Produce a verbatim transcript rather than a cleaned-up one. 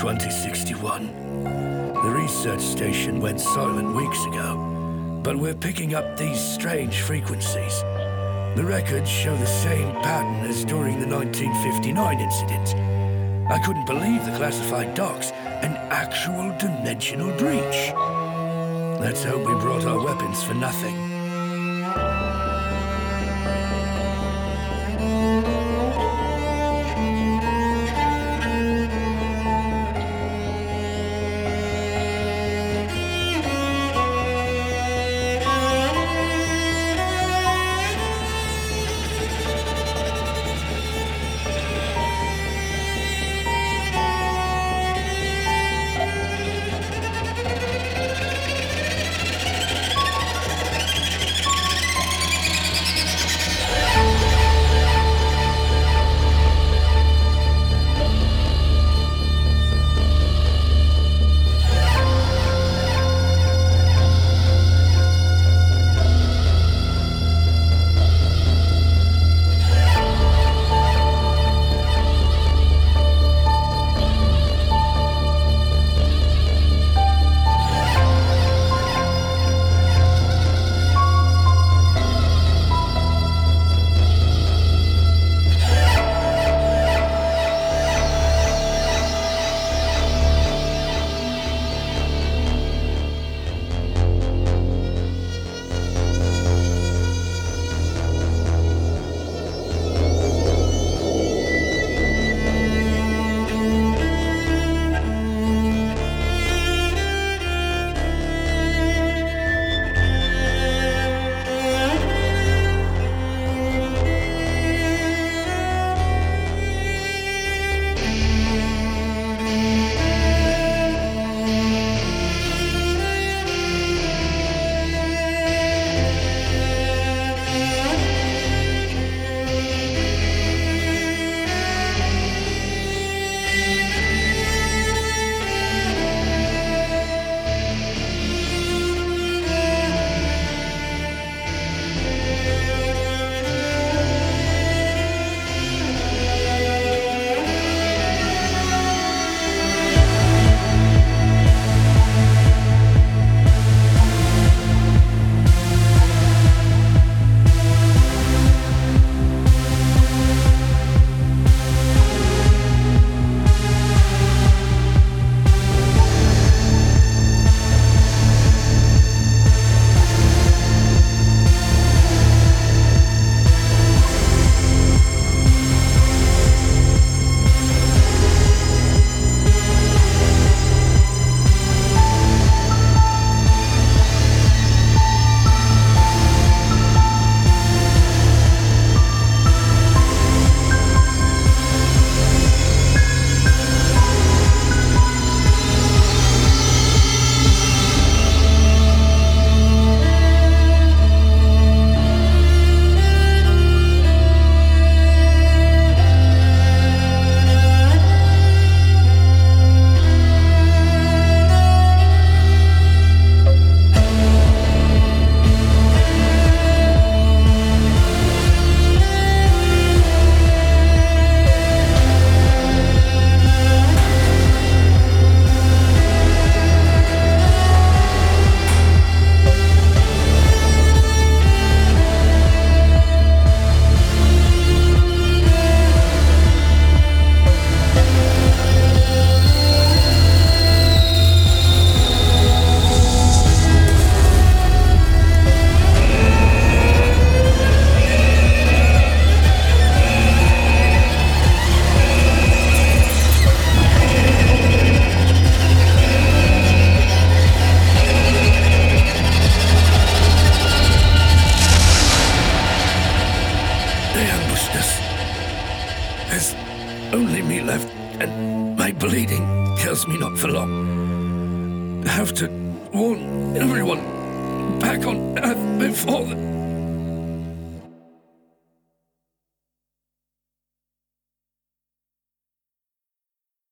twenty sixty-one. The research station went silent weeks ago, but we're picking up these strange frequencies. The records show the same pattern as during the nineteen fifty-nine incident. I couldn't believe the classified docs, an actual dimensional breach. Let's hope we brought our weapons for nothing. Only me left, and my bleeding kills me not for long. I have to warn everyone back on Earth before the...